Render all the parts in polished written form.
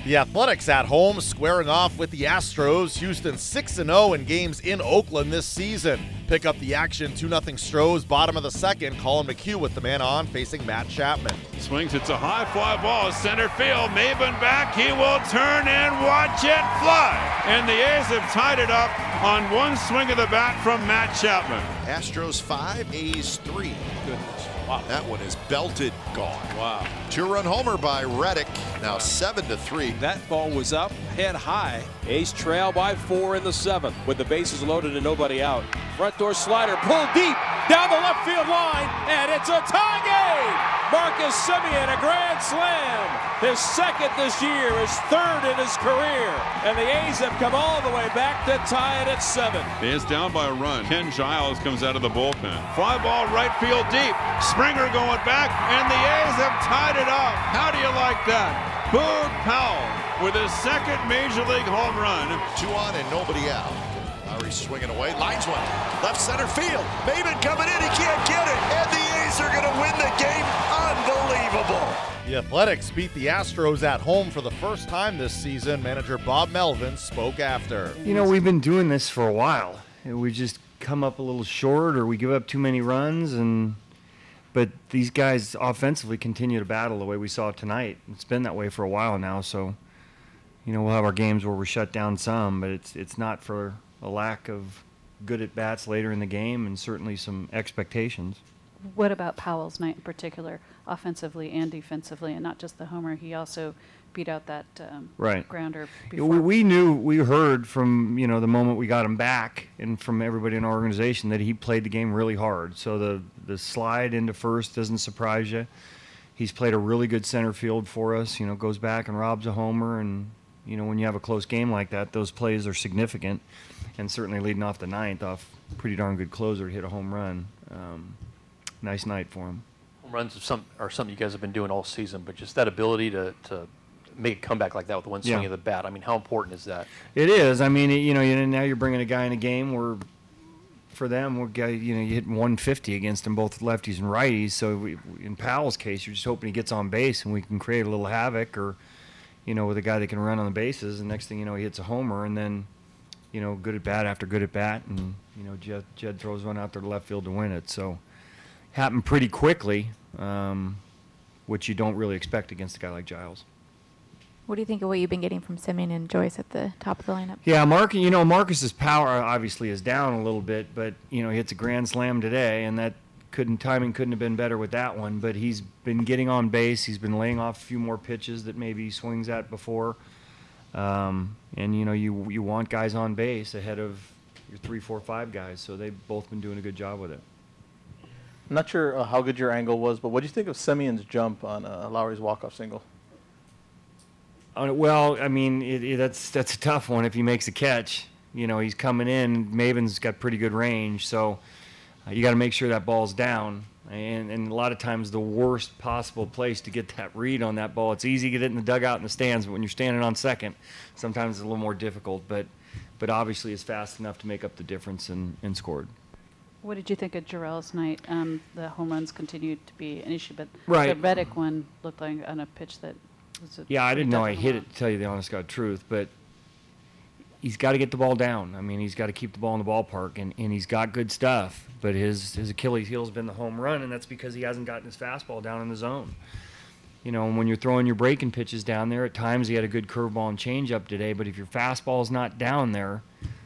The Athletics at home squaring off with the Astros. Houston 6-0 in games in Oakland this season. Pick up the action, 2-0 Stros, bottom of the second. Colin McHugh with the man on, facing Matt Chapman. Swings, it's a high fly ball, center field. Maben back, he will turn and watch it fly. And the A's have tied it up on one swing of the bat from Matt Chapman. Astros 5, A's 3. Goodness. Wow. That one is belted gone. Wow. 2-run homer by Reddick. Now 7-3. That ball was up, head high. A's trail by 4 in the 7th with the bases loaded and nobody out. Front door slider pulled deep down the left field line, and it's a tie game. Marcus Semien, a grand slam. His second this year, his third in his career. And the A's have come all the way back to tie it at 7. The A's down by a run. Ken Giles comes out of the bullpen. Fly ball right field deep. Springer going back, and the A's have tied it up. How do you like that? Boog Powell with his second Major League home run. 2 on and nobody out. Lowry swinging away, lines one, left center field. Maben coming in, he can't get it, and the A's are going to win the game. Unbelievable. The Athletics beat the Astros at home for the first time this season. Manager Bob Melvin spoke after. You know, we've been doing this for a while. We just come up a little short, or we give up too many runs, but these guys offensively continue to battle the way we saw tonight. It's been that way for a while now, so you know, we'll have our games where we're shut down some, but it's not for a lack of good at bats later in the game, and certainly some expectations. What about Powell's night in particular, offensively and defensively, and not just the homer? He also beat out that grounder before. We heard from, you know, the moment we got him back and from everybody in our organization that he played the game really hard. So the slide into first doesn't surprise you. He's played a really good center field for us, you know, goes back and robs a homer, and you know, when you have a close game like that, those plays are significant, and certainly leading off the ninth off pretty darn good closer to hit a home run. Nice night for him. Home runs are something you guys have been doing all season, but just that ability to make a comeback like that with one swing of the bat, I mean, how important is that? It is. I mean, you know, now you're bringing a guy in a game where, for them, you hit 150 against them, both lefties and righties. So in Powell's case, you're just hoping he gets on base and we can create a little havoc, or, you know, with a guy that can run on the bases. And next thing you know, he hits a homer, and then, you know, good at bat after good at bat, and you know, Jed throws one out there to left field to win it. So happened pretty quickly, which you don't really expect against a guy like Giles. What do you think of what you've been getting from Semien and Joyce at the top of the lineup? Yeah, Marcus's power obviously is down a little bit, but you know, he hits a grand slam today, and that timing couldn't have been better with that one. But he's been getting on base. He's been laying off a few more pitches that maybe he swings at before. And you know, you want guys on base ahead of your 3, 4, 5 guys. So they've both been doing a good job with it. I'm not sure how good your angle was, but what do you think of Semien's jump on Lowry's walk-off single? Well, I mean, that's a tough one if he makes a catch. You know, he's coming in. Maven's got pretty good range, so you got to make sure that ball's down. And a lot of times the worst possible place to get that read on that ball. It's easy to get it in the dugout in the stands, but when you're standing on second, sometimes it's a little more difficult. But obviously it's fast enough to make up the difference and scored. What did you think of Jarrell's night? The home runs continued to be an issue, but right. The Reddick one looked like on a pitch that was a I didn't know I hit it, to tell you the honest God truth, but he's got to get the ball down. I mean, he's got to keep the ball in the ballpark, and he's got good stuff, but his Achilles heel has been the home run, and that's because he hasn't gotten his fastball down in the zone. You know, and when you're throwing your breaking pitches down there, at times he had a good curveball and changeup today, but if your fastball's not down there,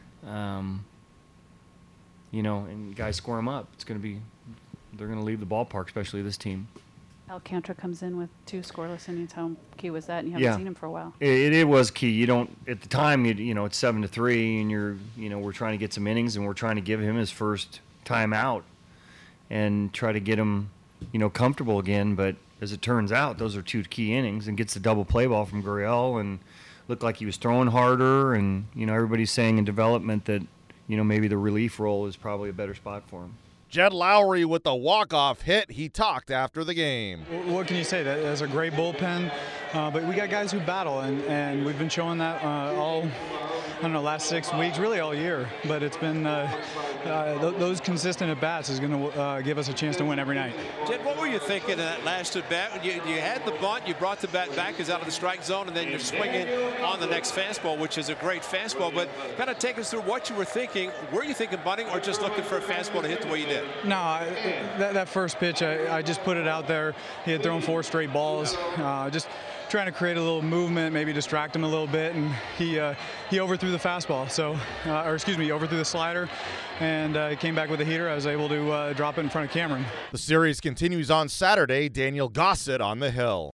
you know, and guys score him up, they're going to leave the ballpark, especially this team. Alcantara comes in with 2 scoreless innings. How key was that? And you haven't seen him for a while. It was key. You don't, at the time, you know, it's 7-3, and we're trying to get some innings, and we're trying to give him his first time out and try to get him, you know, comfortable again. But as it turns out, those are 2 key innings, and gets the double play ball from Gurriel, and looked like he was throwing harder. And, you know, everybody's saying in development that, you know, maybe the relief role is probably a better spot for him. Jed Lowry with the walk-off hit. He talked after the game. What can you say? That's a great bullpen, but we got guys who battle, and we've been showing that all don't know, last 6 weeks, really all year. But it's been those consistent at-bats is going to give us a chance to win every night. Jed, what were you thinking in that last at-bat? You had the bunt, you brought the bat back, is out of the strike zone, and then you're swinging on the next fastball, which is a great fastball. But kind of take us through what you were thinking. Were you thinking bunting or just looking for a fastball to hit the way you did? No, that first pitch, I just put it out there. He had thrown 4 straight balls. Just trying to create a little movement, maybe distract him a little bit, and he overthrew the fastball. So, overthrew the slider, and he came back with a heater. I was able to drop it in front of Cameron. The series continues on Saturday. Daniel Gossett on the hill.